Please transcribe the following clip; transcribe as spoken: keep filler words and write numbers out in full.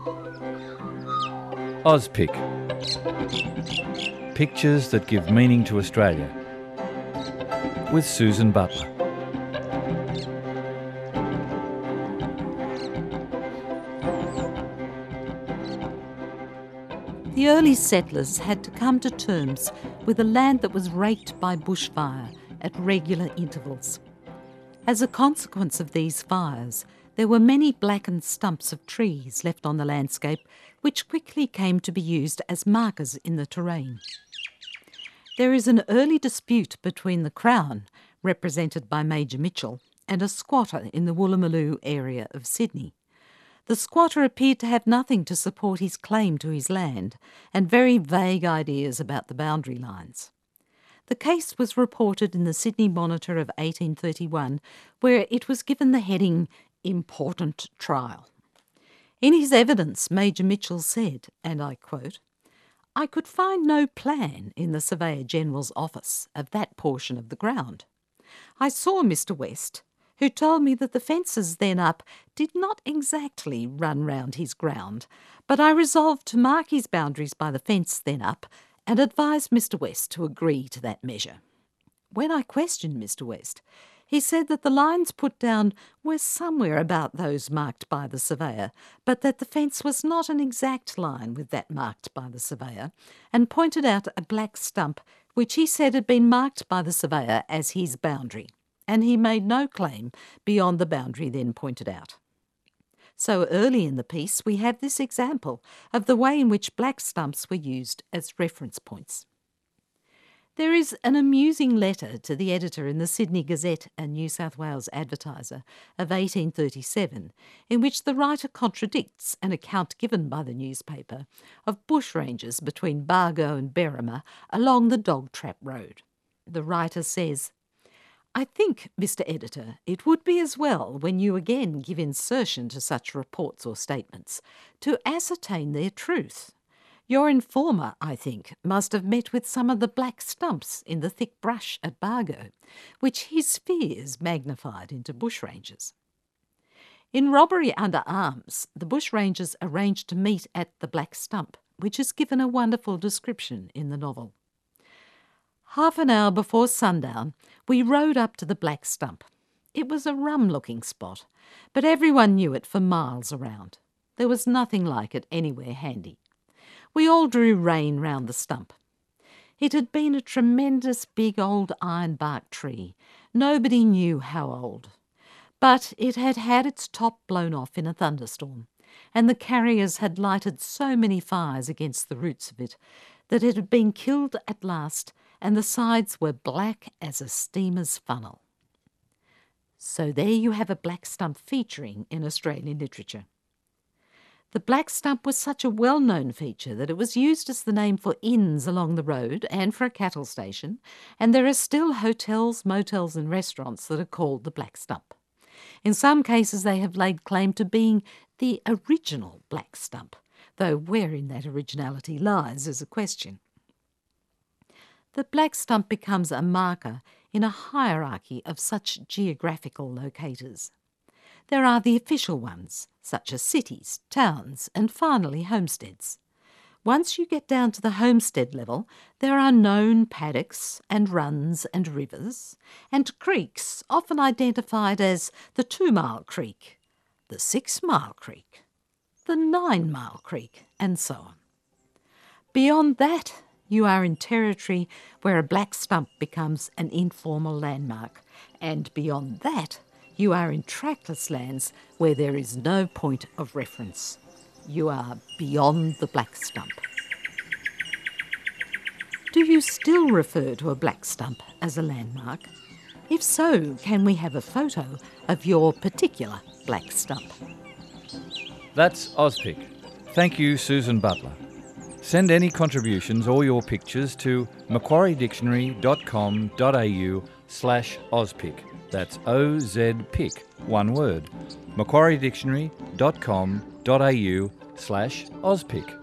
Ozpic. Pictures that give meaning to Australia. With Susan Butler. The early settlers had to come to terms with a land that was raked by bushfire at regular intervals. As a consequence of these fires, there were many blackened stumps of trees left on the landscape, which quickly came to be used as markers in the terrain. There is an early dispute between the Crown, represented by Major Mitchell, and a squatter in the Woolloomooloo area of Sydney. The squatter appeared to have nothing to support his claim to his land and very vague ideas about the boundary lines. The case was reported in the Sydney Monitor of eighteen thirty-one, where it was given the heading Important Trial. In his evidence, Major Mitchell said, and I quote, "I could find no plan in the Surveyor-General's office of that portion of the ground. I saw Mister West, who told me that the fences then up did not exactly run round his ground, but I resolved to mark his boundaries by the fence then up and advised Mister West to agree to that measure. When I questioned Mister West, he said that the lines put down were somewhere about those marked by the surveyor, but that the fence was not an exact line with that marked by the surveyor, and pointed out a black stump which he said had been marked by the surveyor as his boundary, and he made no claim beyond the boundary then pointed out." So early in the piece we have this example of the way in which black stumps were used as reference points. There is an amusing letter to the editor in the Sydney Gazette and New South Wales Advertiser of eighteen thirty-seven, in which the writer contradicts an account given by the newspaper of bushrangers between Bargo and Berrima along the Dog Trap Road. The writer says, "I think, Mister Editor, it would be as well, when you again give insertion to such reports or statements, to ascertain their truth. Your informer, I think, must have met with some of the black stumps in the thick brush at Bargo, which his fears magnified into bushrangers." In Robbery Under Arms, the bushrangers arranged to meet at the Black Stump, which is given a wonderful description in the novel. Half an hour before sundown, we rode up to the Black Stump. It was a rum-looking spot, but everyone knew it for miles around. There was nothing like it anywhere handy. We all drew rein round the stump. It had been a tremendous big old ironbark tree. Nobody knew how old. But it had had its top blown off in a thunderstorm, and the carriers had lighted so many fires against the roots of it that it had been killed at last, and the sides were black as a steamer's funnel. So there you have a black stump featuring in Australian literature. The black stump was such a well-known feature that it was used as the name for inns along the road and for a cattle station, and there are still hotels, motels and restaurants that are called the Black Stump. In some cases they have laid claim to being the original Black Stump, though wherein that originality lies is a question. The Black Stump becomes a marker in a hierarchy of such geographical locators. There are the official ones, such as cities, towns, and finally homesteads. Once you get down to the homestead level, there are known paddocks and runs and rivers, and creeks often identified as the Two-Mile Creek, the Six-Mile Creek, the Nine-Mile Creek, and so on. Beyond that, you are in territory where a black stump becomes an informal landmark, and beyond that, you are in trackless lands where there is no point of reference. You are beyond the black stump. Do you still refer to a black stump as a landmark? If so, can we have a photo of your particular black stump? That's Ozpic. Thank you, Susan Butler. Send any contributions or your pictures to macquariedictionary.com.au slash Ozpic. That's O Z P I C, one word. macquariedictionary.com.au slash Ozpic.